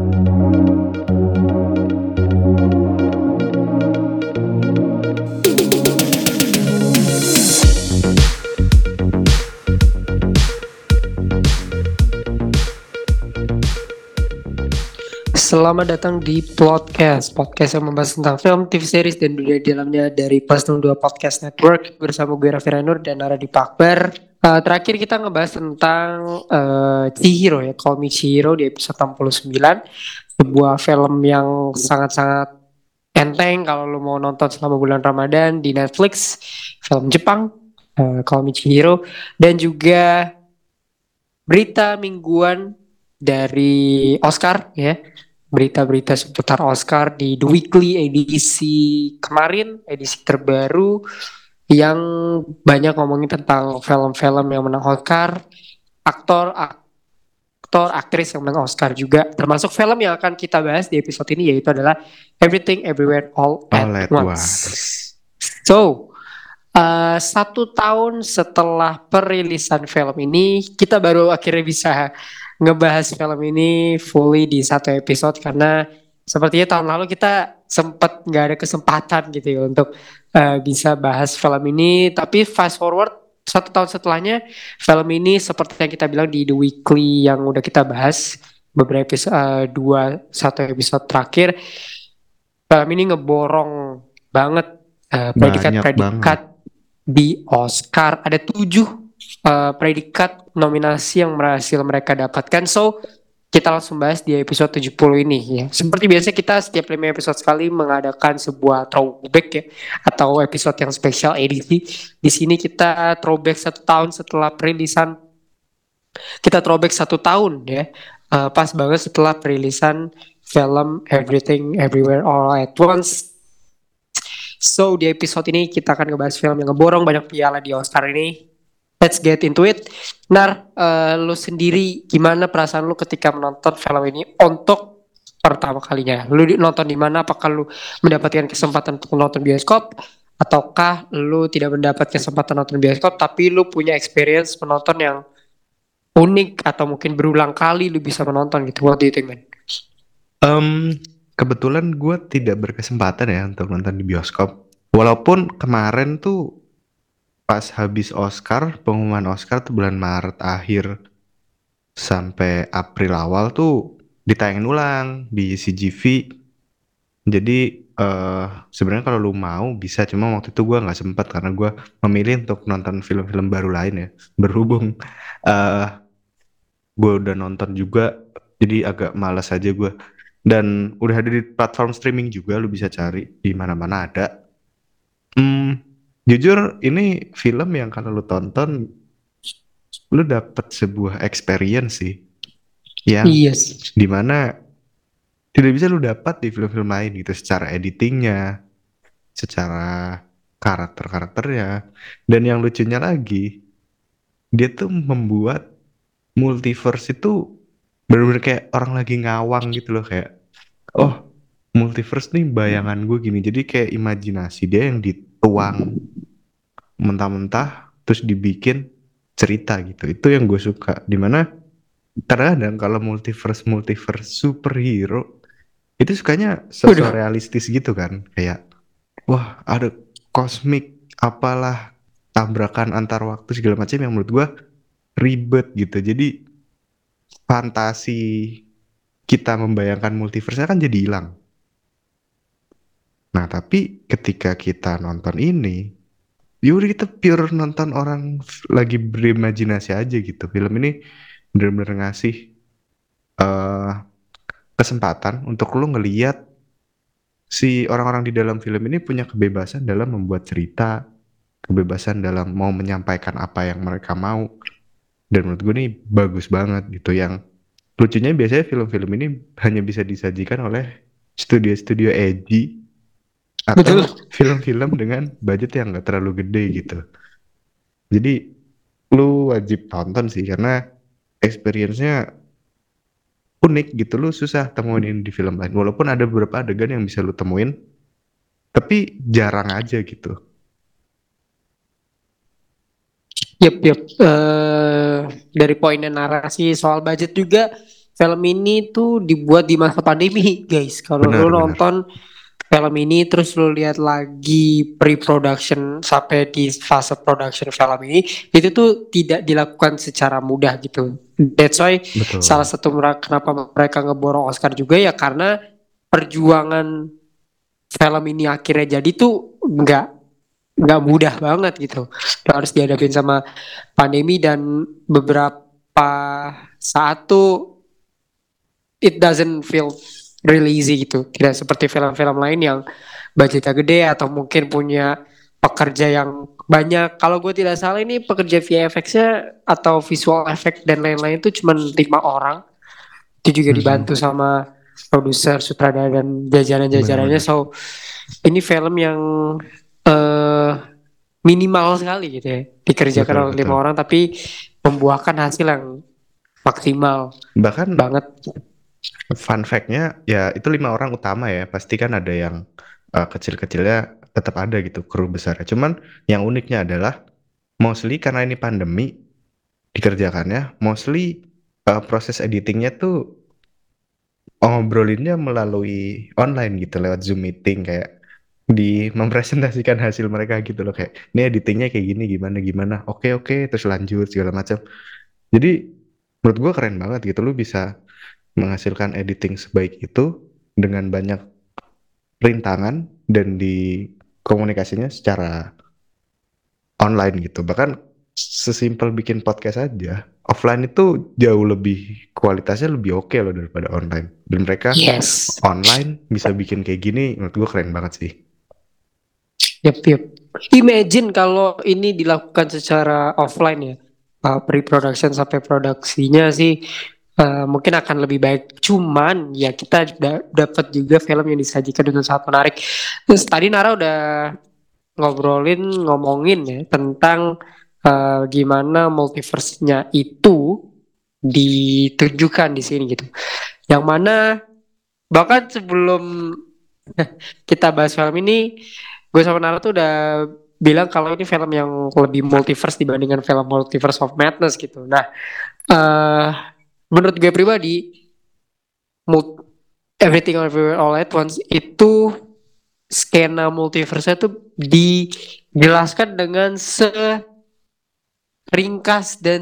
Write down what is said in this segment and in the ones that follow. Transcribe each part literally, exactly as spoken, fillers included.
Selamat datang di Plotcast, podcast yang membahas tentang film, T V series, dan dunia di dalamnya dari Plus nol dua Podcast Network bersama gue Raffi Ranur dan Nara Dipakber. Uh, terakhir kita ngebahas tentang uh, Chihiro ya, Call Me Chihiro di episode enam puluh sembilan. Sebuah film yang sangat-sangat enteng kalau lo mau nonton selama bulan Ramadan di Netflix. Film Jepang, uh, Call Me Chihiro. Dan juga berita mingguan dari Oscar ya, berita-berita seputar Oscar di The Weekly edisi kemarin, edisi terbaru yang banyak ngomongin tentang film-film yang menang Oscar, aktor, aktor, aktris yang menang Oscar juga, termasuk film yang akan kita bahas di episode ini yaitu adalah Everything Everywhere All All at at Once. once. So, uh, satu tahun setelah perilisan film ini, kita baru akhirnya bisa ngebahas film ini fully di satu episode karena sepertinya tahun lalu kita sempat nggak ada kesempatan gitu ya untuk uh, bisa bahas film ini. Tapi fast forward satu tahun setelahnya, film ini seperti yang kita bilang di The Weekly yang udah kita bahas beberapa episode, uh, dua satu episode terakhir, film ini ngeborong banget uh, Banyak banget. predikat-predikat di Oscar. Ada tujuh uh, predikat nominasi yang berhasil mereka dapatkan. So, kita langsung bahas di episode tujuh puluh ini ya. Seperti biasa kita setiap lima episode sekali mengadakan sebuah throwback ya, atau episode yang spesial edisi. Di sini kita throwback satu tahun setelah perilisan. Kita throwback satu tahun ya. Uh, pas banget setelah perilisan film Everything Everywhere All at Once. So di episode ini kita akan ngebahas film yang ngeborong banyak piala di Oscar ini. Let's get into it. Nar, uh, lu sendiri gimana perasaan lu ketika menonton film ini untuk pertama kalinya? Lu di- nonton di mana? Apakah lu mendapatkan kesempatan untuk nonton bioskop? Ataukah lu tidak mendapat kesempatan nonton bioskop tapi lu punya experience menonton yang unik atau mungkin berulang kali lu bisa menonton gitu? What do you think, man? Um, kebetulan gue tidak berkesempatan ya untuk nonton di bioskop. Walaupun kemarin tuh pas habis Oscar, pengumuman Oscar tuh bulan Maret akhir sampai April awal tuh ditayangin ulang di C G V. Jadi eh sebenarnya kalau lu mau bisa, cuma waktu itu gue nggak sempat karena gue memilih untuk nonton film-film baru lain ya. Berhubung eh gue udah nonton juga, jadi agak malas aja gue. Dan udah ada di platform streaming juga, lu bisa cari di mana-mana ada. Hmm, jujur ini film yang kalau lu tonton, lu dapet sebuah experience sih, yang Yes. dimana tidak bisa lu dapat di film-film lain gitu, secara editingnya, secara karakter-karakternya. Dan yang lucunya lagi, dia tuh membuat multiverse itu bener-bener kayak orang lagi ngawang gitu loh, kayak oh multiverse nih bayangan gue gini, jadi kayak imajinasi dia yang dituang mentah-mentah terus dibikin cerita gitu. Itu yang gue suka, dimana kadang-kadang kalau multiverse multiverse superhero itu sukanya Waduh. sosok realistis gitu kan, kayak wah ada kosmik apalah, tabrakan antar waktu segala macam yang menurut gue ribet gitu. Jadi fantasi kita membayangkan multiverse kan jadi hilang. Nah tapi ketika kita nonton ini, yaudah kita pure nonton orang f- lagi berimajinasi aja gitu. Film ini bener-bener ngasih eh kesempatan untuk lu ngeliat si orang-orang di dalam film ini punya kebebasan dalam membuat cerita, kebebasan dalam mau menyampaikan apa yang mereka mau. Dan menurut gue ini bagus banget gitu. Yang lucunya biasanya film-film ini hanya bisa disajikan oleh studio-studio edgy Betul. atau film-film dengan budget yang gak terlalu gede gitu. Jadi lu wajib tonton sih, karena experience-nya unik gitu. Lu susah temuin ini di film lain. Walaupun ada beberapa adegan yang bisa lu temuin, tapi jarang aja gitu. Yep, yep. Eh, dari poinnya narasi soal budget juga, film ini tuh dibuat di masa pandemi, guys. Kalau Benar, lu benar. nonton film ini terus lu lihat lagi pre-production sampai di fase production film ini, itu tuh tidak dilakukan secara mudah gitu. That's why salah Betul. satu mereka, kenapa mereka ngeborong Oscar juga ya karena perjuangan film ini akhirnya jadi tuh nggak nggak mudah banget gitu. Harus dihadapin sama pandemi dan beberapa saat tuh it doesn't feel really easy gitu. Tidak seperti film-film lain yang budgetnya gede atau mungkin punya pekerja yang banyak. Kalau gue tidak salah ini pekerja V F X-nya atau visual effect dan lain-lain itu cuma lima orang. Itu juga dibantu Mhm. sama produser, sutradara dan jajaran-jajarannya. Benar-benar. So ini film yang eh minimal sekali gitu ya. Dikerjakan Betul, oleh lima betul. orang tapi membuahkan hasil yang maksimal Bahkan banget. fun fact-nya ya itu lima orang utama ya. Pasti kan ada yang eh, kecil-kecilnya tetap ada gitu kru besar. Cuman yang uniknya adalah mostly karena ini pandemi dikerjakannya, mostly eh, proses editingnya tuh ngobrolinnya melalui online gitu lewat Zoom meeting kayak di mempresentasikan hasil mereka gitu loh kayak ini editingnya kayak gini gimana gimana oke oke terus lanjut segala macam jadi menurut gua keren banget gitu lu bisa menghasilkan editing sebaik itu dengan banyak rintangan dan di komunikasinya secara online gitu bahkan sesimpel bikin podcast aja offline itu jauh lebih kualitasnya lebih oke loh daripada online dan mereka Yes. online bisa bikin kayak gini menurut gue keren banget sih. Yep, yep. Imagine kalau ini dilakukan secara offline ya, uh, pre-production sampai produksinya sih uh, mungkin akan lebih baik. Cuman ya kita da- dapat juga film yang disajikan dengan sangat menarik. Terus tadi Nara udah ngobrolin, ngomongin ya tentang uh, gimana multiverse-nya itu ditunjukkan di sini gitu. Yang mana bahkan sebelum kita bahas film ini, gue sama Nara tuh udah bilang kalau ini film yang lebih multiverse dibandingkan film Multiverse of Madness gitu. Nah, eh menurut gue pribadi, mul- Everything Everywhere All at Once itu skena multiverse tuh dijelaskan dengan seringkas dan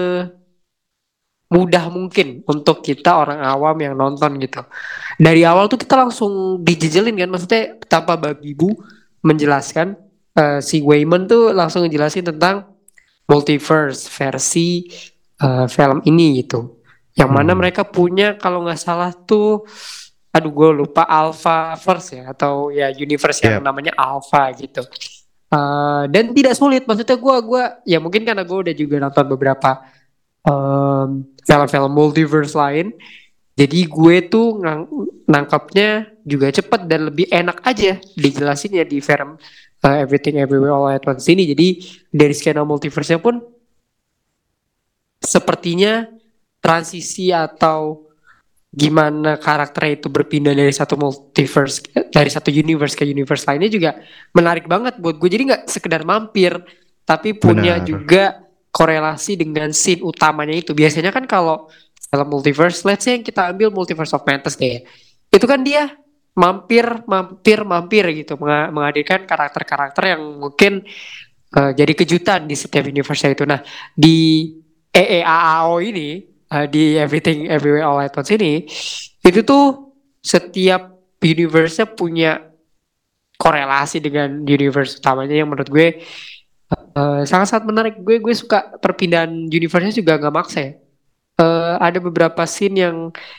semudah mungkin untuk kita orang awam yang nonton gitu. Dari awal tuh kita langsung dijejelin kan, maksudnya tanpa babi bu menjelaskan eh, si Wayman tuh langsung ngejelasin tentang multiverse versi eh, film ini gitu. Yang mana Hmm. mereka punya kalau nggak salah tuh, aduh gue lupa Alpha Verse ya atau ya universe yang Yap. namanya Alpha gitu. Eh, dan tidak sulit, maksudnya gue gua ya mungkin karena gue udah juga nonton beberapa em, film-film multiverse lain. Jadi gue tuh ngang- nangkapnya juga cepet dan lebih enak aja dijelasin ya di film uh, Everything Everywhere All at Once ini. Jadi dari skena multiverse-nya pun sepertinya transisi atau gimana karakternya itu berpindah dari satu multiverse dari satu universe ke universe lainnya juga menarik banget buat gue. Jadi nggak sekedar mampir tapi punya Benar. juga korelasi dengan scene utamanya itu. Biasanya kan kalau film multiverse, let's say yang kita ambil Multiverse of Madness deh, itu kan dia mampir mampir mampir gitu menga- menghadirkan karakter-karakter yang mungkin eh, jadi kejutan di setiap universe itu. Nah, di E E A A O ini, eh, di Everything Everywhere All at Once ini, itu tuh setiap universe-nya punya korelasi dengan universe utamanya yang menurut gue eh, sangat-sangat menarik. Gue gue suka perpindahan universe-nya juga nggak maksa ya. Eh, ada beberapa scene yang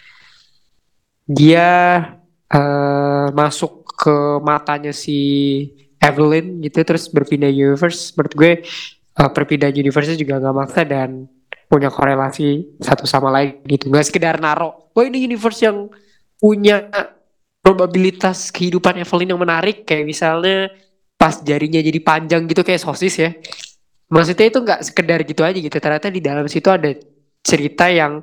dia eh, masuk ke matanya si Evelyn gitu terus berpindah universe. Menurut gue uh, perpindahan universe juga gak maksa dan punya korelasi satu sama lain gitu. Gak sekedar naro, wah ini universe yang punya probabilitas kehidupan Evelyn yang menarik. Kayak misalnya pas jarinya jadi panjang gitu kayak sosis ya. Maksudnya itu gak sekedar gitu aja gitu. Ternyata di dalam situ ada cerita yang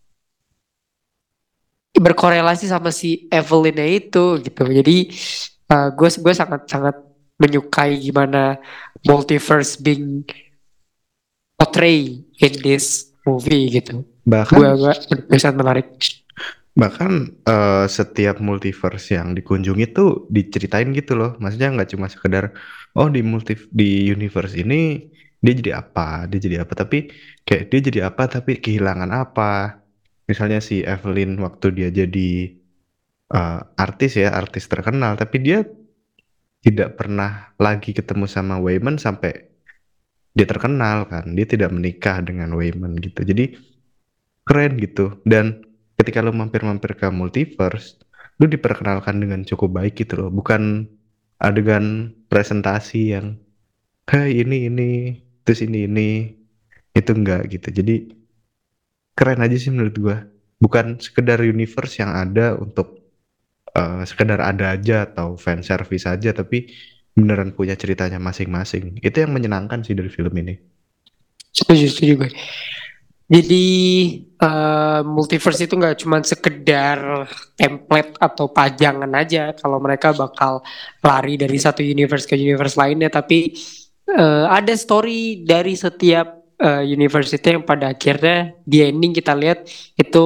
berkorelasi sama si Evelyn itu gitu. Jadi gue gue sangat sangat menyukai gimana multiverse being portray in this movie gitu. Bahkan Gue gue sangat menarik. bahkan eh, setiap multiverse yang dikunjungi tuh diceritain gitu loh. Maksudnya nggak cuma sekedar oh di multi di universe ini dia jadi apa, dia jadi apa, tapi kayak dia jadi apa tapi kehilangan apa. Misalnya si Evelyn waktu dia jadi eh, artis ya, artis terkenal, tapi dia tidak pernah lagi ketemu sama Wayman sampai dia terkenal kan. Dia tidak menikah dengan Wayman gitu. Jadi keren gitu. Dan ketika lu mampir-mampir ke multiverse, lu diperkenalkan dengan cukup baik gitu loh. Bukan adegan presentasi yang, hai ini ini, terus ini ini, itu enggak gitu. Jadi keren aja sih menurut gua. Bukan sekedar universe yang ada untuk eh, sekedar ada aja atau fan service aja, tapi beneran punya ceritanya masing-masing. Itu yang menyenangkan sih dari film ini. Setuju, setuju gue. Jadi eh, multiverse itu nggak cuma sekedar template atau pajangan aja kalau mereka bakal lari dari satu universe ke universe lainnya, tapi eh, ada story dari setiap eh, universe itu yang pada akhirnya di ending kita lihat itu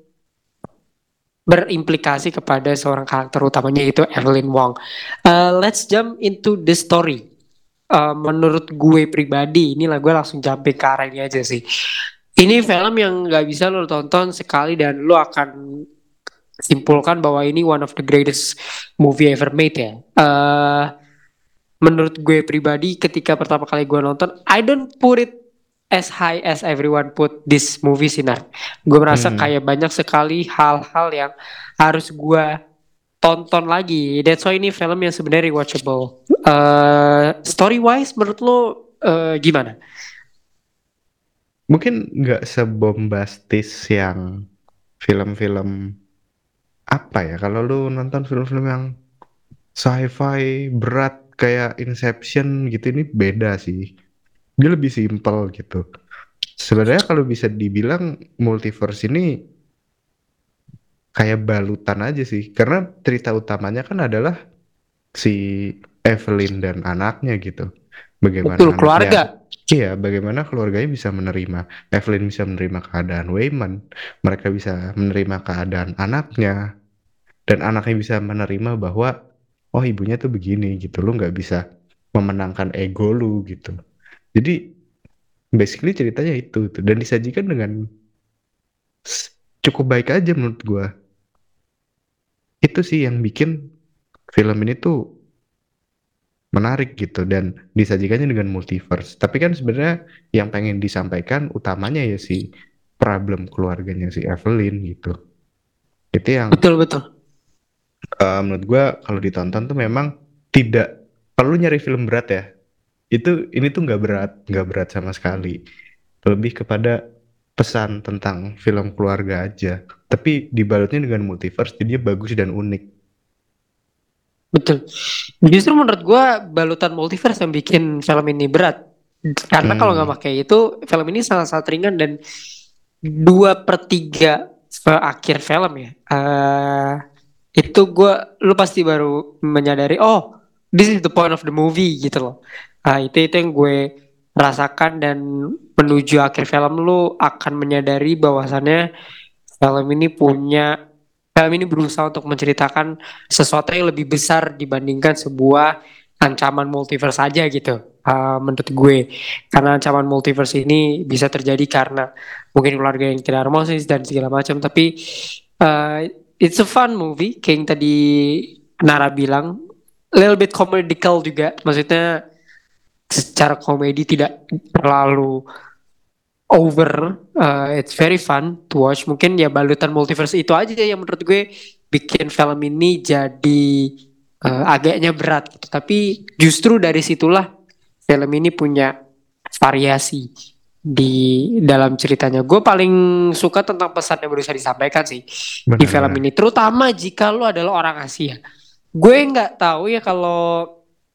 berimplikasi kepada seorang karakter utamanya yaitu Evelyn Wong. Eh, let's jump into the story. Eh, menurut gue pribadi, inilah gue langsung jumping ke arah ini aja sih. Ini film yang nggak bisa lo tonton sekali dan lo akan simpulkan bahwa ini one of the greatest movie ever made ya. Eh, menurut gue pribadi, ketika pertama kali gue nonton, I don't put it as high as everyone put this movie Sinar. Gue merasa Hmm. kayak banyak sekali hal-hal yang harus gue tonton lagi. That's why ini film yang sebenarnya rewatchable. Eh story wise, menurut lo eh, gimana? Mungkin nggak sebombastis yang film-film apa ya, kalau lu nonton film-film yang sci-fi berat kayak Inception gitu, ini beda sih. Dia lebih simpel gitu. Sebenarnya kalau bisa dibilang multiverse ini kayak balutan aja sih. Karena cerita utamanya kan adalah si Evelyn dan anaknya gitu. Bagaimana Betul, anaknya, keluarga. iya, bagaimana keluarganya bisa menerima, Evelyn bisa menerima keadaan Wayman, mereka bisa menerima keadaan anaknya, dan anaknya bisa menerima bahwa oh ibunya tuh begini gitu, lu nggak bisa memenangkan ego lu gitu. Jadi basically ceritanya itu tuh, dan disajikan dengan s- cukup baik aja menurut gua. Itu sih yang bikin film ini tuh menarik gitu, dan disajikannya dengan multiverse. Tapi kan sebenarnya yang pengen disampaikan utamanya ya si problem keluarganya si Evelyn gitu. Itu yang Betul, betul. eh, menurut gua kalau ditonton tuh memang tidak perlu nyari film berat ya. Itu ini tuh nggak berat, nggak berat sama sekali. Lebih kepada pesan tentang film keluarga aja. Tapi dibalutnya dengan multiverse, jadinya bagus dan unik. Betul. Justru menurut gue balutan multiverse yang bikin film ini berat. Karena kalau nggak Hmm, pakai itu, film ini sangat-sangat ringan dan dua per tiga akhir film ya. Eh itu gue, lu pasti baru menyadari, oh, this is the point of the movie gitu loh. Ah, itu itu yang gue rasakan dan menuju akhir film lu akan menyadari bahwasannya film ini punya film ini berusaha untuk menceritakan sesuatu yang lebih besar dibandingkan sebuah ancaman multiverse aja gitu. Uh, menurut gue, karena ancaman multiverse ini bisa terjadi karena mungkin keluarga yang tidak harmonis dan segala macam. Tapi uh, it's a fun movie, kayak yang tadi Nara bilang, a little bit comedical juga. Maksudnya secara komedi tidak terlalu over. Uh, it's very fun to watch. Mungkin ya balutan multiverse itu aja yang menurut gue bikin film ini jadi uh, agaknya berat gitu. Tapi justru dari situlah film ini punya variasi di dalam ceritanya. Gue paling suka tentang pesan yang berusaha disampaikan sih di film benar-benar. ini, terutama jika lo adalah orang Asia. Gue nggak tahu ya kalau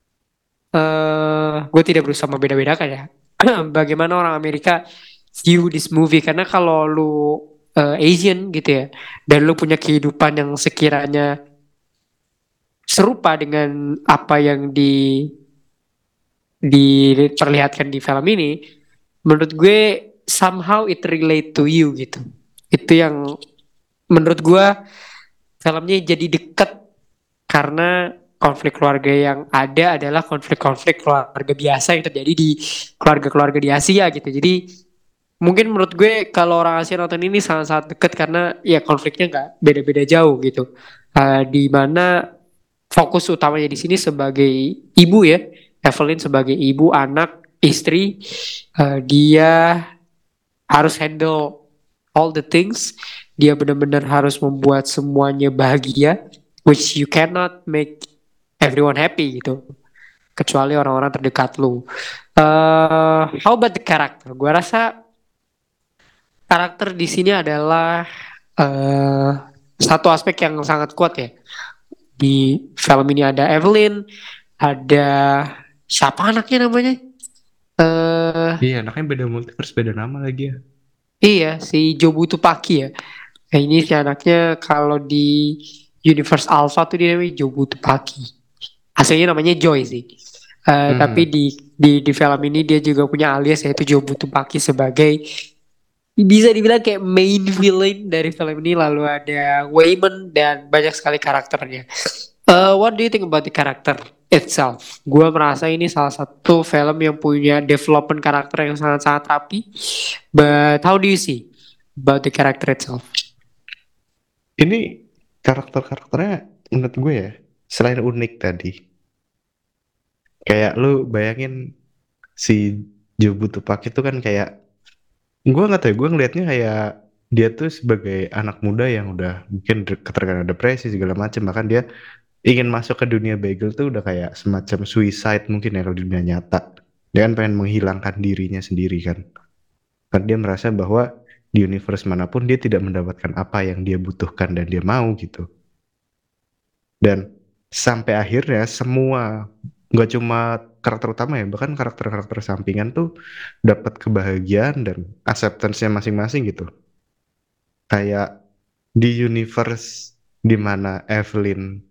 eh gue tidak berusaha membeda-bedakan ya. Bagaimana orang Amerika view this movie, karena kalau lu eh, Asian gitu ya dan lu punya kehidupan yang sekiranya serupa dengan apa yang di diperlihatkan di film ini, menurut gue somehow it relate to you gitu. Itu yang menurut gua filmnya jadi deket karena konflik keluarga yang ada adalah konflik-konflik keluarga biasa yang terjadi di keluarga-keluarga di Asia gitu. Jadi mungkin menurut gue kalau orang Asia nonton ini sangat-sangat deket karena ya konfliknya nggak beda-beda jauh gitu. Eh, di mana fokus utamanya di sini sebagai ibu ya, Evelyn sebagai ibu, anak, istri, eh, dia harus handle all the things. Dia benar-benar harus membuat semuanya bahagia, which you cannot make everyone happy gitu, kecuali orang-orang terdekat lu. Eh, how about the character? Gua rasa karakter di sini adalah eh satu aspek yang sangat kuat ya. Di film ini ada Evelyn, ada siapa anaknya namanya? Eh Iya, anaknya beda multiverse, beda nama lagi ya. iya si Jobu Tupaki ya. Nah, ini si anaknya kalau di Universe Alpha tuh dia namanya Jobu Tupaki. Aslinya namanya Joy sih. Eh, tapi Mhm. di di di film ini dia juga punya alias yaitu Jobu Tupaki sebagai bisa dibilang kayak main villain dari film ini. Lalu ada Wayman dan banyak sekali karakternya. Uh, what do you think about the character itself? Gua merasa ini salah satu film yang punya development karakter yang sangat-sangat rapi. But how do you see about the character itself? Ini karakter-karakternya menurut gue ya, selain unik tadi, kayak lu bayangin si Joe Tupac itu kan kayak, gue nggak tahu ya, gue ngelihatnya kayak dia tuh sebagai anak muda yang udah mungkin de- keterkena depresi segala macam, bahkan dia ingin masuk ke dunia bagel tuh udah kayak semacam suicide mungkin ya kalau di dunia nyata. Dia kan pengen menghilangkan dirinya sendiri kan. Karena dia merasa bahwa di universe manapun dia tidak mendapatkan apa yang dia butuhkan dan dia mau gitu. Dan sampai akhirnya semua, nggak cuma karakter utama ya, bahkan karakter-karakter sampingan tuh dapat kebahagiaan dan acceptance-nya masing-masing gitu. Kayak di universe di mana Evelyn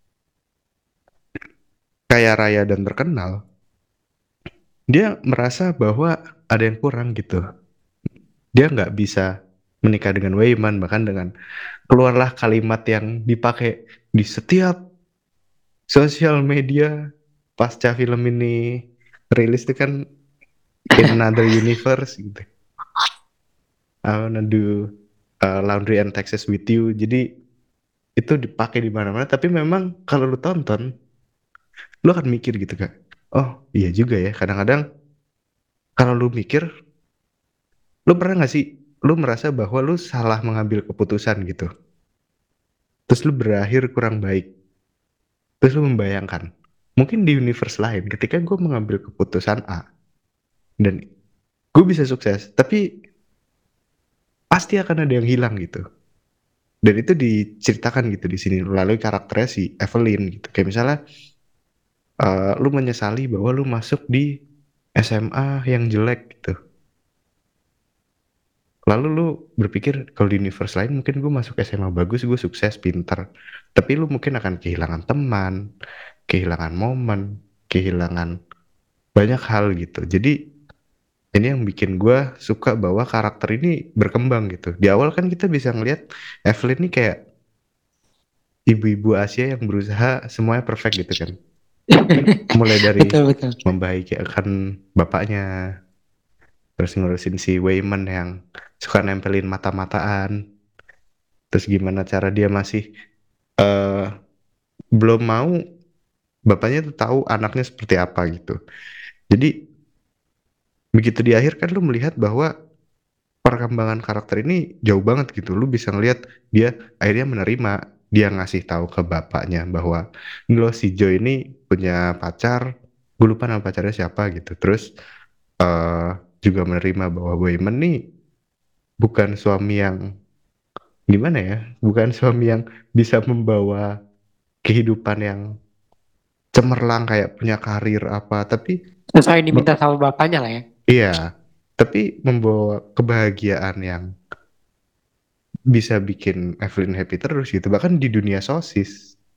kaya raya dan terkenal, dia merasa bahwa ada yang kurang gitu. Dia nggak bisa menikah dengan Wayman, bahkan dengan keluarlah kalimat yang dipakai di setiap sosial media pasca film ini rilis itu kan, in another universe gitu. I wanna do uh, laundry and taxes with you. Jadi itu dipakai di mana-mana. Tapi memang kalau lu tonton, lu akan mikir gitu kak. Oh iya juga ya. Kadang-kadang kalau lu mikir, lu pernah nggak sih, lu merasa bahwa lu salah mengambil keputusan gitu. Terus lu berakhir kurang baik. Terus lu membayangkan, mungkin di universe lain, ketika gue mengambil keputusan A dan gue bisa sukses, tapi pasti akan ada yang hilang gitu. Dan itu diceritakan gitu di sini melalui karakternya si Evelyn gitu. Kayak misalnya eh, lu menyesali bahwa lu masuk di S M A yang jelek gitu. Lalu lu berpikir kalau di universe lain mungkin gue masuk S M A bagus, gue sukses, pintar. Tapi lu mungkin akan kehilangan teman, kehilangan momen, kehilangan banyak hal gitu. Jadi ini yang bikin gue suka bahwa karakter ini berkembang gitu. Di awal kan kita bisa ngelihat Evelyn ini kayak ibu-ibu Asia yang berusaha semuanya perfect gitu kan. Mulai dari Betul betul. membahagiakan bapaknya, terus ngurusin si Wayman yang suka nempelin mata-mataan, terus gimana cara dia masih eh belum mau bapaknya tuh tahu anaknya seperti apa gitu. Jadi begitu di akhir kan lu melihat bahwa perkembangan karakter ini jauh banget gitu. Lu bisa ngelihat dia akhirnya menerima, dia ngasih tahu ke bapaknya bahwa ini loh si Joy ini punya pacar, gue lupa nama pacarnya siapa gitu. Terus eh juga menerima bahwa Wayman nih bukan suami yang gimana ya, bukan suami yang bisa membawa kehidupan yang cemerlang kayak punya karir apa, tapi Sesuai yang diminta me- sama bapaknya lah ya. iya, tapi membawa kebahagiaan yang bisa bikin Evelyn happy terus gitu. Bahkan di dunia sosis,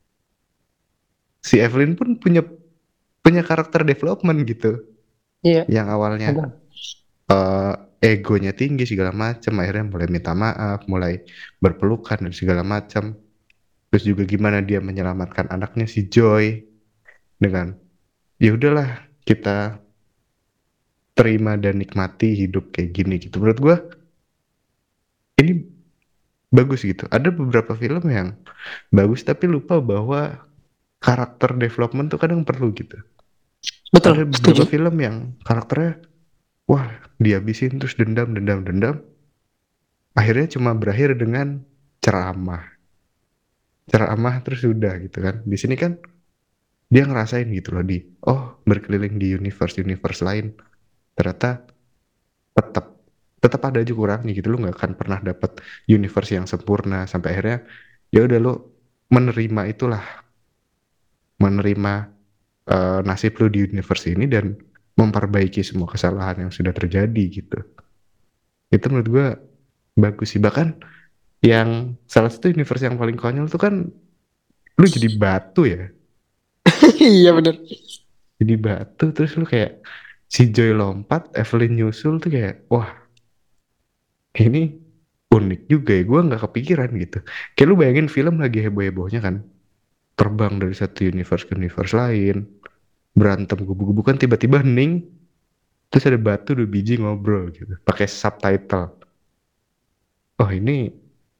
si Evelyn pun punya punya karakter development gitu. Iya. Yang awalnya Ada. egonya tinggi segala macam, akhirnya mulai minta maaf, mulai berpelukan dan segala macam. Terus juga gimana dia menyelamatkan anaknya si Joy dengan ya udahlah kita terima dan nikmati hidup kayak gini gitu. Menurut gua ini bagus gitu. Ada beberapa film yang bagus tapi lupa bahwa karakter development tuh kadang perlu gitu. Ada Betul, beberapa setuju. film yang karakternya wah dihabisin terus dendam dendam dendam akhirnya cuma berakhir dengan ceramah ceramah terus udah gitu kan. Di sini kan dia ngerasain gitu loh di oh berkeliling di universe universe lain ternyata tetap tetap ada aja kurangnya gitu, lu nggak akan pernah dapat universe yang sempurna sampai akhirnya ya udah lu menerima itulah, menerima eh, nasib lu di universe ini dan memperbaiki semua kesalahan yang sudah terjadi gitu. Itu menurut gua bagus sih. Bahkan yang salah satu universe yang paling konyol tuh kan lu jadi batu ya, Iya bener. jadi batu terus lu kayak si Joy lompat Evelyn nyusul tuh kayak wah ini unik juga ya, gue nggak kepikiran gitu. Kayak lu bayangin film lagi heboh-hebohnya kan, terbang dari satu universe ke universe lain, berantem gubuk-gubukan tiba-tiba hening, terus ada batu dua biji ngobrol gitu, pakai subtitle. Oh ini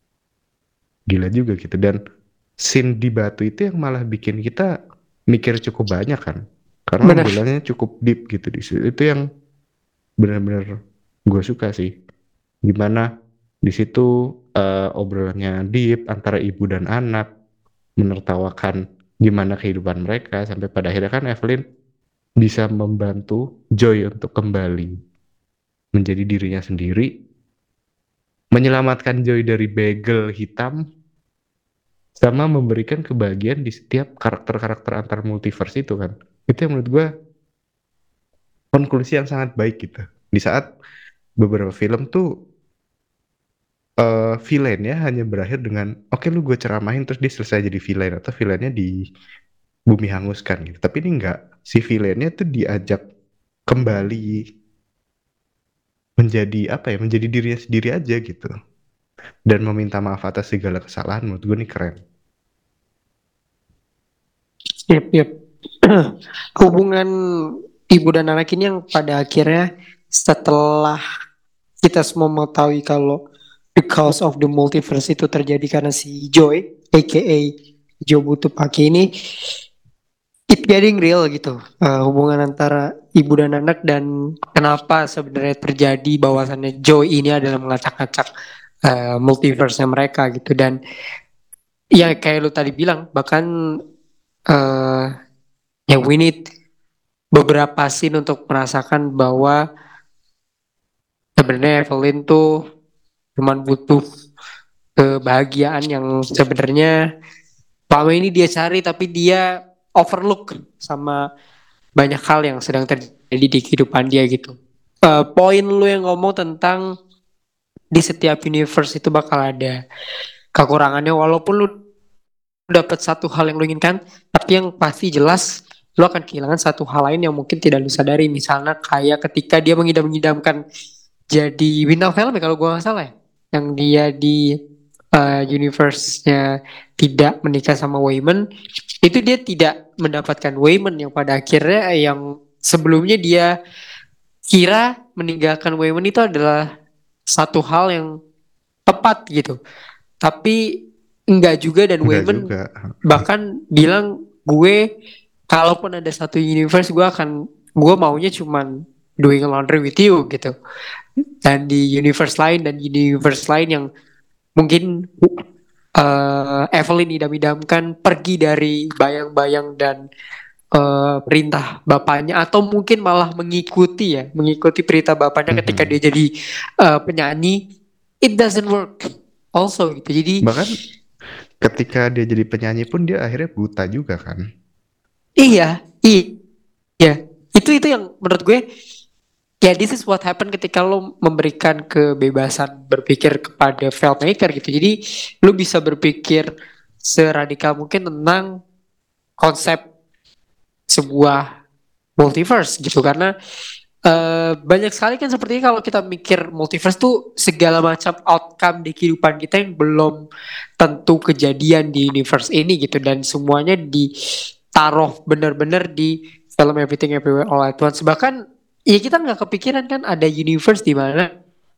gila juga gitu. Dan scene di batu itu yang malah bikin kita mikir cukup banyak kan, karena Bener. obrolannya cukup deep gitu di situ. Itu yang benar-benar gue suka sih. Gimana di situ eh, obrolannya deep antara ibu dan anak, menertawakan gimana kehidupan mereka sampai pada akhirnya kan Evelyn bisa membantu Joy untuk kembali menjadi dirinya sendiri, menyelamatkan Joy dari bagel hitam, sama memberikan kebahagiaan di setiap karakter-karakter antar multiverse itu kan. Itu yang menurut gue konklusi yang sangat baik gitu. Di saat beberapa film tuh eh villainnya hanya berakhir dengan oke lu gue ceramahin terus dia selesai jadi villain atau villainnya di bumi hanguskan gitu. Tapi ini enggak, si villainnya tuh diajak kembali menjadi apa ya, menjadi dirinya sendiri aja gitu dan meminta maaf atas segala kesalahan. Menurut gue ini keren. Yep, yep. Hubungan ibu dan anak ini yang pada akhirnya setelah kita semua mengetahui kalau the cause of the multiverse itu terjadi karena si Joy, aka Joe Butuh Paki ini, it getting real gitu. Eh, hubungan antara ibu dan anak dan kenapa sebenarnya terjadi bahwasannya Joy ini adalah mengacak-acak eh, multiverse-nya mereka gitu. Dan ya kayak lu tadi bilang, bahkan eh ya we need beberapa scene untuk merasakan bahwa sebenarnya Evelyn tuh cuman butuh kebahagiaan yang sebenarnya selama ini dia cari tapi dia overlook sama banyak hal yang sedang terjadi di kehidupan dia gitu. Eh, poin lu yang ngomong tentang di setiap universe itu bakal ada kekurangannya walaupun lu dapat satu hal yang lu inginkan, tapi yang pasti jelas lu akan kehilangan satu hal lain yang mungkin tidak lu sadari. Misalnya kayak ketika dia mengidam-idamkan jadi bintang film ya kalau gua nggak salah ya, yang dia di uh, universe-nya tidak menikah sama Wayman, itu dia tidak mendapatkan Wayman yang pada akhirnya yang sebelumnya dia kira meninggalkan Wayman itu adalah satu hal yang tepat gitu. Tapi enggak juga dan Enggak Wayman juga. bahkan bilang gue kalaupun ada satu universe gue akan gue maunya cuman doing laundry with you gitu. Dan di universe lain dan di universe lain yang mungkin uh, Evelyn idam-idamkan pergi dari bayang-bayang dan uh, perintah bapaknya atau mungkin malah mengikuti ya mengikuti perintah bapaknya ketika dia Mhm. jadi uh, penyanyi, it doesn't work also gitu. Jadi Bahkan ketika dia jadi penyanyi pun dia akhirnya buta juga kan. iya, iya, itu itu yang menurut gue ya this is what happen ketika lo memberikan kebebasan berpikir kepada filmmaker gitu. Jadi lo bisa berpikir seradikal mungkin tentang konsep sebuah multiverse gitu karena eh, banyak sekali kan sepertinya kalau kita mikir multiverse tuh segala macam outcome di kehidupan kita yang belum tentu kejadian di universe ini gitu, dan semuanya ditaruh bener-bener di film Everything Everywhere All at Once. Bahkan ya kita nggak kepikiran kan ada universe di mana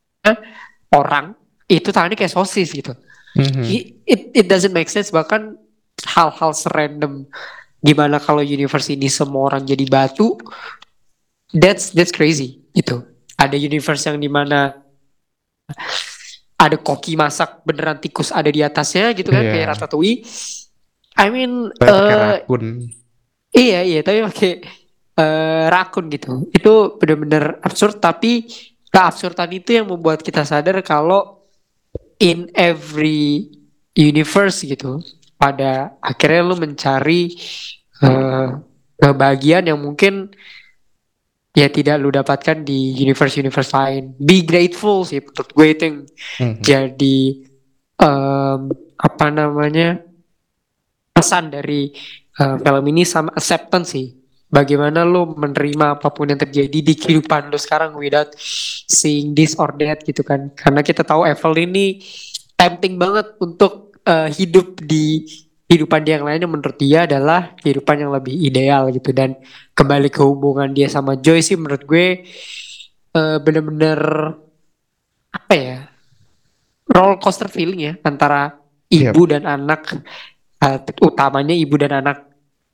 orang itu tangannya kayak sosis gitu. Mhm. It, it doesn't make sense. Bahkan hal-hal serandom gimana kalau universe ini semua orang jadi batu, that's that's crazy gitu. Ada universe yang dimana ada koki masak beneran tikus ada di atasnya gitu kan, kayak Iya, Ratatouille. I mean, tapi pakai eh rakun. iya iya tapi pakai eh rakun gitu. Itu bener-bener absurd, tapi keabsurdan itu yang membuat kita sadar kalau in every universe gitu, pada akhirnya lu mencari eh, kebahagiaan yang mungkin ya tidak lu dapatkan di universe-universe lain. Be grateful sih menurut gue, itu yang Mhm. jadi em, apa namanya pesan dari eh, film ini, sama acceptance sih. Bagaimana lu menerima apapun yang terjadi di kehidupan lu sekarang without seeing this or that gitu kan. Karena kita tahu Evelyn ini tempting banget untuk eh, hidup di kehidupan dia yang lainnya, menurut dia adalah kehidupan yang lebih ideal gitu. Dan kembali ke hubungan dia sama Joy sih menurut gue eh, bener-bener apa ya, roller coaster feeling ya antara ibu Yap. dan anak. Eh, utamanya ibu dan anak.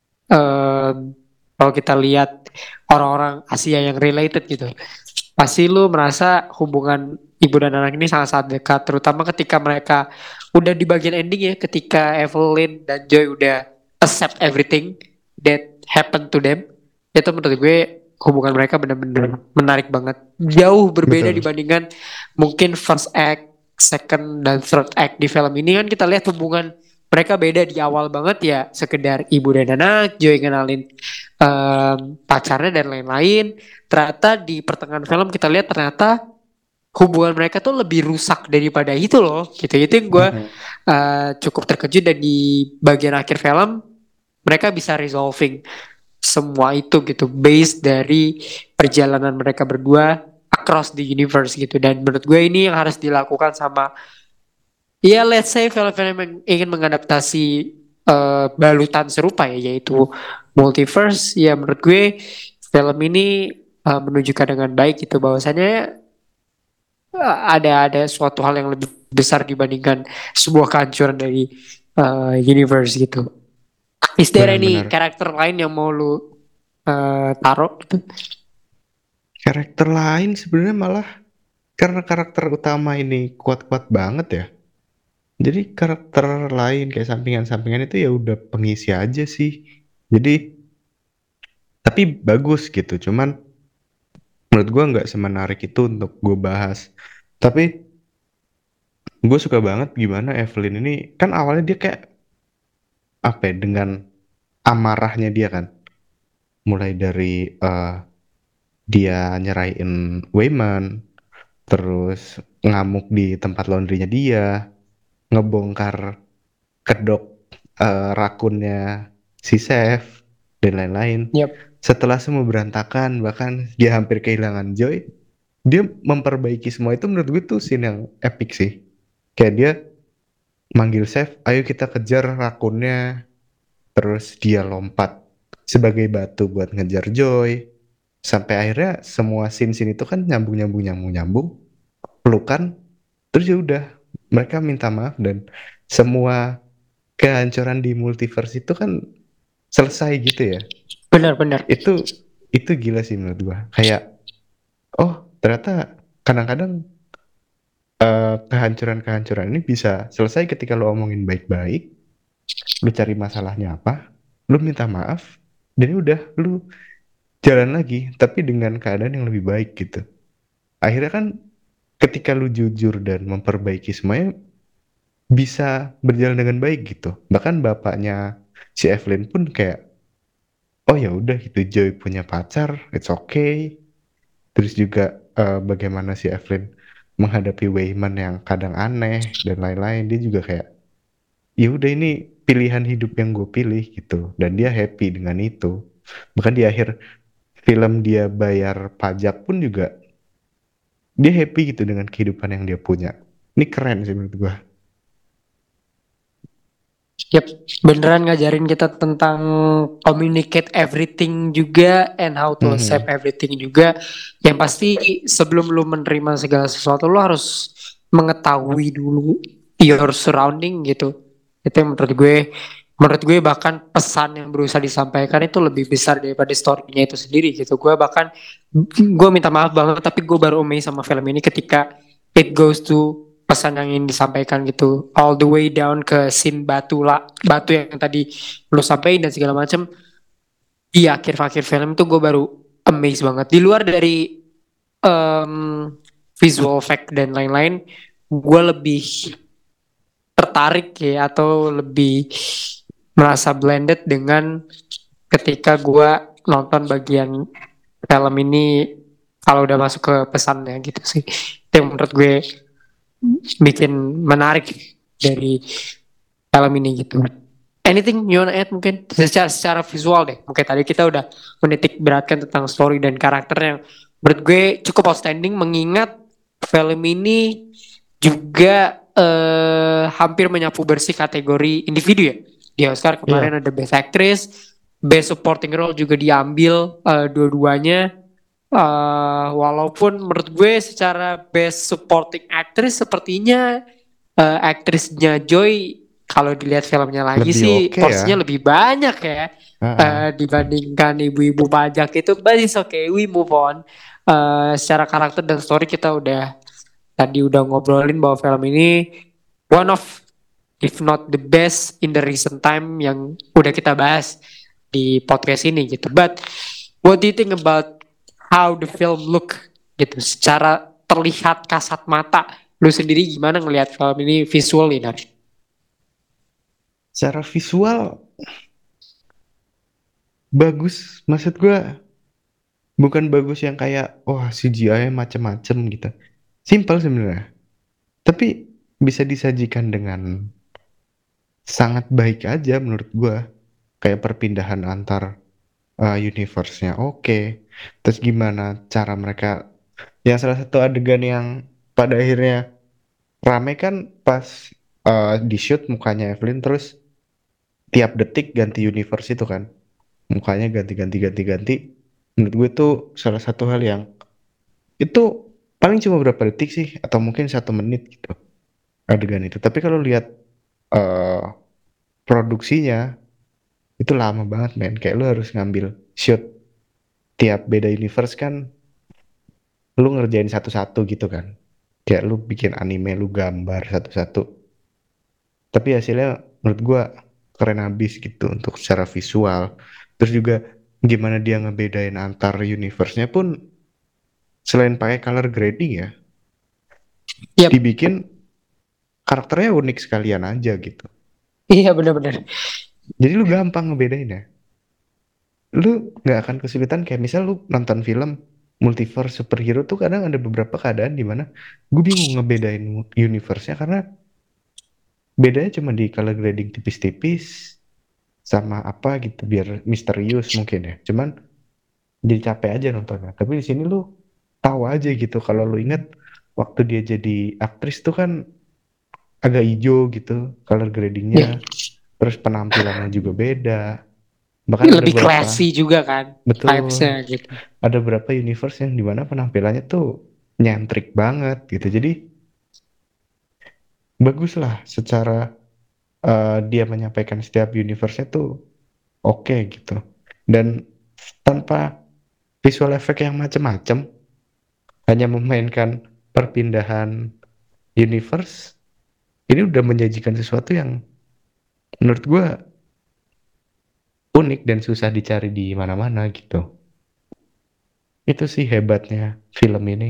Em, Kalau kita lihat orang-orang Asia yang related gitu, pasti lu merasa hubungan ibu dan anak ini sangat-sangat dekat, terutama ketika mereka udah di bagian ending ya, ketika Evelyn dan Joy udah accept everything that happened to them. Itu menurut gue hubungan mereka benar-benar menarik banget, jauh berbeda Betul. dibandingkan mungkin first act, second dan third act di film ini. Kan kita lihat hubungan mereka beda di awal banget ya, sekedar ibu dan anak, Joy kenalin em, pacarnya dan lain-lain. Ternyata di pertengahan film kita lihat ternyata hubungan mereka tuh lebih rusak daripada itu loh gitu. Itu yang gue Mhm. uh, cukup terkejut, dan di bagian akhir film mereka bisa resolving semua itu gitu, based dari perjalanan mereka berdua across the universe gitu. Dan menurut gue ini yang harus dilakukan sama, ya let's say film-film yang ingin mengadaptasi eh, balutan serupa ya, yaitu multiverse. Ya menurut gue film ini eh, menunjukkan dengan baik gitu bahwasanya eh, ada ada suatu hal yang lebih besar dibandingkan sebuah kehancuran dari eh, universe gitu. Is there any Benar-benar. karakter lain yang mau lu eh, taruh gitu? Karakter lain sebenarnya malah karena karakter utama ini kuat-kuat banget ya. Jadi karakter lain kayak sampingan-sampingan itu ya udah pengisi aja sih. Jadi tapi bagus gitu. Cuman menurut gua nggak semenarik itu untuk gue bahas. Tapi gue suka banget gimana Evelyn ini kan awalnya dia kayak apa ya, dengan amarahnya dia kan. Mulai dari eh, dia nyerahin Wayman, terus ngamuk di tempat laundrynya dia, ngebongkar kedok eh, rakunnya si Chef dan lain-lain. Yep. Setelah semua berantakan, bahkan dia hampir kehilangan Joy, dia memperbaiki semua itu. Menurut gue tuh scene yang epic sih. Kayak dia manggil Chef, ayo kita kejar rakunnya, terus dia lompat sebagai batu buat ngejar Joy. Sampai akhirnya semua scene-scene itu kan nyambung-nyambung nyambung-nyambung, pelukan, terus ya udah mereka minta maaf dan semua kehancuran di multiverse itu kan selesai gitu ya. Benar-benar. Itu itu gila sih menurut gua. Kayak oh ternyata kadang-kadang eh, kehancuran-kehancuran ini bisa selesai ketika lo omongin baik-baik, lu cari masalahnya apa, lu minta maaf, dan udah lu jalan lagi tapi dengan keadaan yang lebih baik gitu. Akhirnya kan ketika lu jujur dan memperbaiki semuanya bisa berjalan dengan baik gitu. Bahkan bapaknya si Evelyn pun kayak oh ya udah itu Joy punya pacar, it's okay. Terus juga eh, bagaimana si Evelyn menghadapi Wayman yang kadang aneh dan lain-lain, dia juga kayak ya udah ini pilihan hidup yang gue pilih gitu, dan dia happy dengan itu. Bahkan di akhir film dia bayar pajak pun juga dia happy gitu dengan kehidupan yang dia punya. Ini keren sih menurut gua. Yap, beneran ngajarin kita tentang communicate everything juga and how to accept Mhm. everything juga. Yang pasti sebelum lu menerima segala sesuatu lu harus mengetahui dulu your surrounding gitu. Itu yang menurut gue menurut gue bahkan pesan yang berusaha disampaikan itu lebih besar daripada story-nya itu sendiri gitu. Gue bahkan gue minta maaf banget tapi gue baru amazed sama film ini ketika it goes to pesan yang ingin disampaikan gitu all the way down ke scene batu lah batu yang tadi lu sampaikan dan segala macam di akhir-akhir film tuh gue baru amazed banget di luar dari em, visual effect dan lain-lain gue lebih tertarik ya atau lebih merasa blended dengan ketika gue nonton bagian film ini kalau udah masuk ke pesannya gitu sih itu yang menurut gue bikin menarik dari film ini gitu. Anything you wanna add mungkin secara secara visual deh. Mungkin tadi kita udah menitik beratkan tentang story dan karakter yang menurut gue cukup outstanding mengingat film ini juga eh, hampir menyapu bersih kategori individu ya. Di Oscar Iya, kemarin ada Best Actress, Best Supporting Role juga diambil eh, dua-duanya. Eh, walaupun menurut gue secara Best Supporting Actress sepertinya eh, aktrisnya Joy kalau dilihat filmnya lagi lebih sih oke ya. porsinya lebih banyak ya eh, Heeh. dibandingkan ibu-ibu pajak itu. But it's okay, we move on. Eh, secara karakter dan story kita udah tadi udah ngobrolin bahwa film ini one of if not the best in the recent time yang udah kita bahas di podcast ini gitu. But what do you think about how the film look gitu secara terlihat kasat mata lu sendiri gimana ngelihat film ini visually Nar? Secara visual bagus, maksud gua bukan bagus yang kayak wah C G I macem-macem gitu. Simple sebenarnya, tapi bisa disajikan dengan sangat baik aja menurut gua. Kayak perpindahan antar uh, universe-nya oke. Terus gimana cara mereka, yang salah satu adegan yang pada akhirnya rame kan pas uh, di shoot mukanya Evelyn terus tiap detik ganti universe itu kan. Mukanya ganti-ganti ganti-ganti. Menurut gue itu salah satu hal yang itu paling cuma berapa detik sih atau mungkin satu menit gitu adegan itu. Tapi kalau lihat uh, produksinya itu lama banget men. Kayak lu harus ngambil shoot tiap beda universe kan, lu ngerjain satu-satu gitu kan. Kayak lu bikin anime, lu gambar satu-satu. Tapi hasilnya menurut gua keren habis gitu untuk secara visual. Terus juga gimana dia ngebedain antar universe-nya pun selain pakai color grading ya, Yap, dibikin karakternya unik sekalian aja gitu. iya benar-benar. Jadi lu gampang ngebedain ya. Lu nggak akan kesulitan kayak misal lu nonton film multiverse superhero tuh kadang ada beberapa keadaan di mana gue bingung ngebedain universe-nya karena bedanya cuma di color grading tipis-tipis sama apa gitu biar misterius mungkin ya. Cuman jadi capek aja nontonnya. Tapi di sini lu tahu aja gitu kalau lu inget waktu dia jadi aktris tuh kan agak hijau gitu color gradingnya. Ya, Terus penampilannya juga beda. Bahkan ada lebih beberapa, classy juga kan vibes-nya betul, gitu. ada beberapa universe yang dimana penampilannya tuh nyentrik banget gitu. Jadi bagus lah secara eh, dia menyampaikan setiap universe-nya tuh oke gitu. Dan tanpa visual effect yang macem-macem, hanya memainkan perpindahan universe, ini udah menyajikan sesuatu yang menurut gua unik dan susah dicari di mana-mana gitu. Itu sih hebatnya film ini.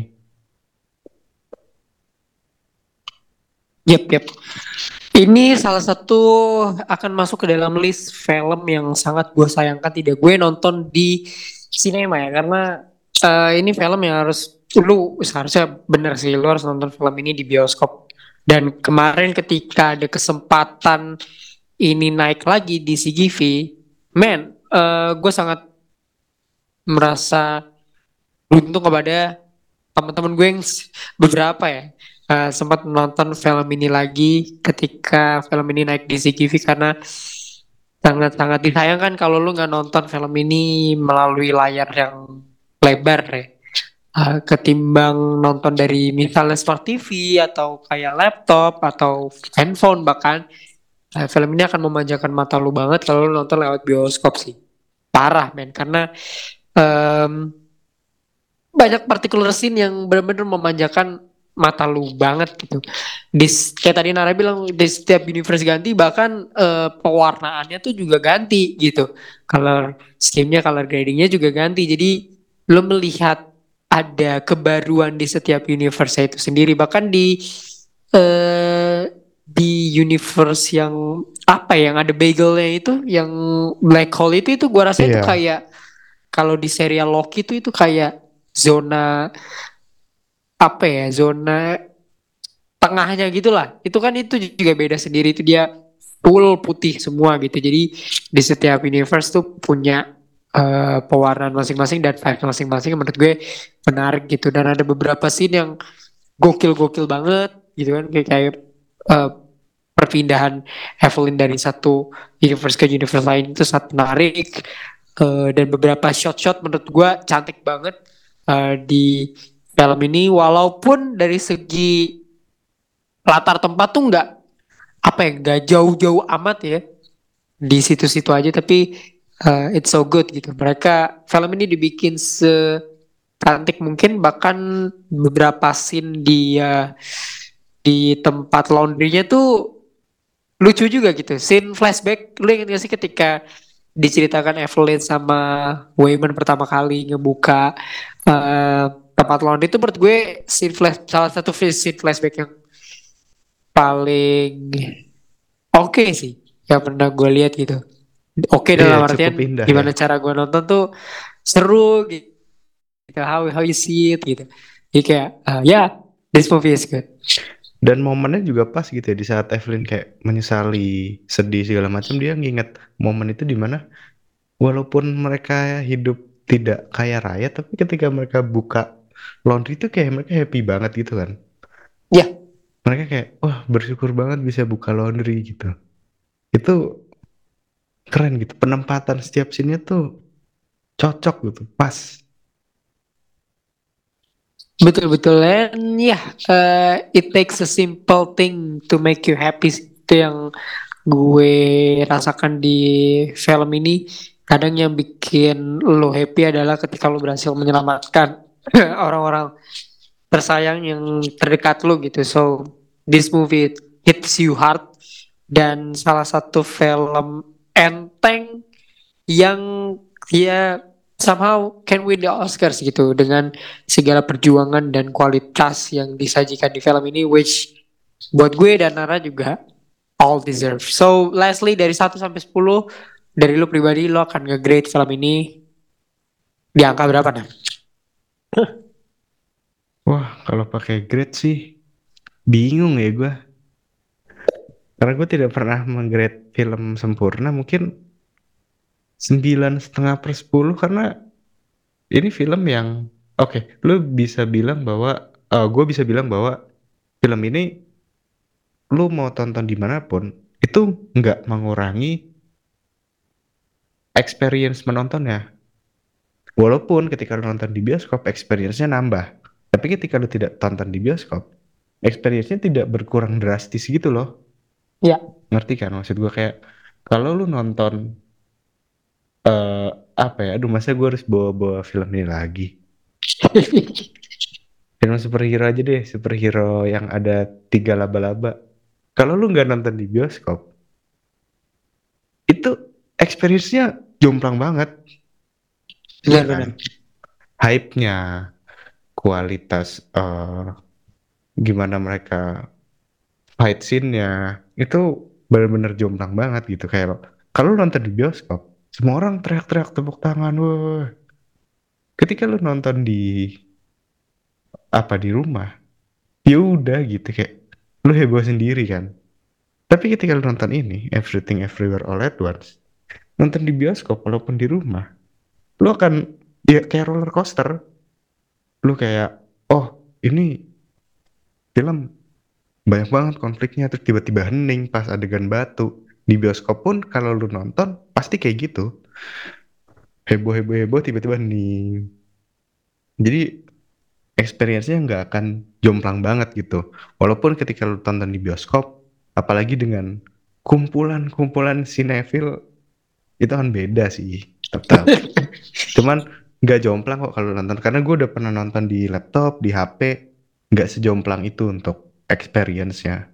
Yap, yap. Ini salah satu akan masuk ke dalam list film yang sangat gue sayangkan tidak gue nonton di sinema ya karena eh, ini film yang harus lu seharusnya bener sih lu harus nonton film ini di bioskop. Dan kemarin ketika ada kesempatan ini naik lagi di C G V, man, eh, gue sangat merasa beruntung kepada teman-teman gue yang s- beberapa ya eh, sempat menonton film ini lagi ketika film ini naik di C G V karena sangat-sangat disayangkan kalau lu nggak nonton film ini melalui layar yang lebar ya. Eh, ketimbang nonton dari misalnya Smart T V atau kayak laptop atau handphone bahkan eh, film ini akan memanjakan mata lu banget kalau lu nonton lewat bioskop sih. Parah men karena em, banyak particular scene yang benar-benar memanjakan mata lu banget gitu. Di kayak tadi Nara bilang di setiap universe ganti bahkan eh, pewarnaannya tuh juga ganti gitu. Color scheme-nya, color grading-nya juga ganti. Jadi lu melihat ada kebaruan di setiap universe itu sendiri. Bahkan di eh di universe yang apa ya, yang ada bagelnya itu, yang black hole itu itu gua rasa itu Iya, kayak kalau di serial Loki itu itu kayak zona apa ya, zona tengahnya gitulah. Itu kan itu juga beda sendiri, itu dia full putih semua gitu. Jadi di setiap universe tuh punya eh, pewarnaan masing-masing dan vibe masing-masing yang menurut gue menarik gitu. Dan ada beberapa scene yang gokil-gokil banget gitu kan, kayak kayak eh, perpindahan Evelyn dari satu universe ke universe lain itu sangat menarik. Eh, dan beberapa shot-shot menurut gue cantik banget eh, di film ini walaupun dari segi latar tempat tuh nggak apa ya, nggak jauh-jauh amat ya, di situ-situ aja tapi uh, it's so good gitu. Mereka film ini dibikin secantik mungkin, bahkan beberapa scene di uh, di tempat laundrynya tuh lucu juga gitu. Scene flashback, lu ingat gak sih ketika diceritakan Evelyn sama Wayman pertama kali ngebuka uh, tempat laundry itu, menurut gue scene flash salah satu scene flashback yang paling oke sih yang pernah gue lihat gitu. Oke iya dalam cukup artian indah ya. gimana cara gue nonton tuh seru gitu, how how you see it gitu. Jadi kayak uh, ya yeah, this movie is good. Dan momennya juga pas gitu ya di saat Evelyn kayak menyesali, sedih segala macam dia nginget momen itu di mana walaupun mereka hidup tidak kaya raya tapi ketika mereka buka laundry itu kayak mereka happy banget gitu kan. Ya, Mereka kayak wah bersyukur banget bisa buka laundry gitu. Itu keren gitu. Penempatan setiap scene-nya tuh cocok gitu, pas. betul-betul and ya uh, it takes a simple thing to make you happy sih. Itu yang gue rasakan di film ini. Kadang yang bikin lo happy adalah ketika lo berhasil menyelamatkan orang-orang tersayang yang terdekat lo gitu. So this movie it hits you hard dan salah satu film enteng yang dia somehow can win the Oscars gitu dengan segala perjuangan dan kualitas yang disajikan di film ini, which buat gue dan Nara juga all deserve. So lastly dari satu sampai sepuluh dari lu pribadi lo akan nge-grade film ini di angka berapa nih? Wah, kalau pakai grade sih bingung ya gue. Karena gue tidak pernah menggrade film sempurna, mungkin sembilan setengah per sepuluh karena ini film yang oke, lu bisa bilang bahwa eh, gue bisa bilang bahwa film ini lu mau tonton dimanapun itu nggak mengurangi experience menontonnya. Walaupun ketika lu nonton di bioskop experience-nya nambah, tapi ketika lu tidak tonton di bioskop experience-nya tidak berkurang drastis gitu loh. Ya. Ngerti kan maksud gue kayak kalau lu nonton eh apa ya, aduh masa gue harus bawa-bawa film ini lagi. Film superhero aja deh, superhero yang ada tiga laba-laba. Kalau lu nggak nonton di bioskop, itu experience-nya jomplang banget, ya kan? Benar-benar. Hype-nya, kualitas eh gimana mereka fight scene-nya, itu benar-benar jomplang banget gitu. Kayak kalau lu nonton di bioskop, semua orang teriak-teriak tepuk tangan, woi. Ketika lu nonton di apa di rumah, ya udah gitu kayak lu heboh sendiri kan. Tapi ketika lu nonton ini, Everything Everywhere All at Once, nonton di bioskop walaupun di rumah, lu akan ya kayak roller coaster. Lu kayak, oh ini film banyak banget konfliknya, terus tiba-tiba hening pas adegan batu. Di bioskop pun kalau lu nonton pasti kayak gitu, heboh heboh heboh tiba-tiba hening. Jadi experience-nya nggak akan jomplang banget gitu. Walaupun ketika lu tonton di bioskop, apalagi dengan kumpulan-kumpulan sinetfil, itu kan beda sih, tetap. Cuman nggak jomplang kok kalau nonton, karena gue udah pernah nonton di laptop, di H P, nggak sejomplang itu untuk experience-nya.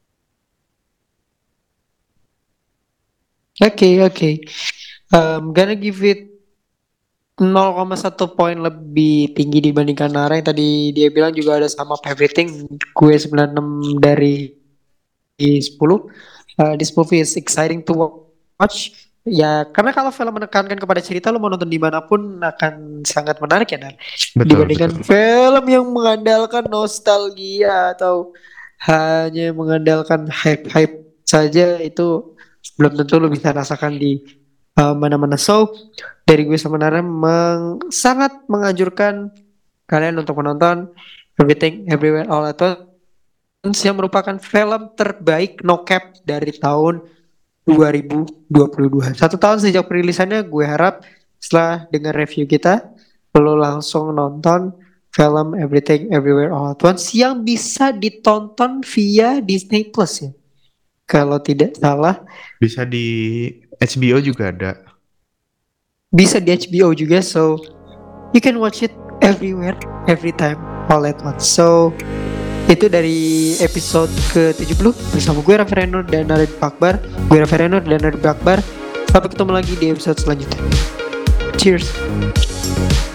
Oke, oke. Um, gonna give it nol koma satu poin lebih tinggi dibandingkan Nara yang tadi dia bilang juga ada sama Everything. Gue sembilan puluh enam dari sepuluh. Uh, this movie is exciting to watch. Ya, karena kalau film menekankan kepada cerita, lo mau nonton dimanapun akan sangat menarik ya, Dan. Betul, Dibandingkan betul. film yang mengandalkan nostalgia atau hanya mengandalkan hype-hype saja, itu belum tentu lo bisa rasakan di uh, mana-mana. So, dari gue sama Nara meng- sangat menganjurkan kalian untuk menonton Everything Everywhere All at Once yang merupakan film terbaik no cap dari tahun dua ribu dua puluh dua. Satu tahun sejak perilisannya, gue harap setelah dengar review kita, lo langsung nonton film Everything Everywhere All at Once yang bisa ditonton via Disney Plus ya. Kalau tidak salah, Bisa di H B O juga ada. bisa di H B O juga, so you can watch it everywhere, every time, all at once. So, itu dari episode ke tujuh puluh bersama gue Raffi Renur dan Narid Akbar. Gue Raffi Renur dan Narid Akbar. Sampai ketemu lagi di episode selanjutnya. Cheers.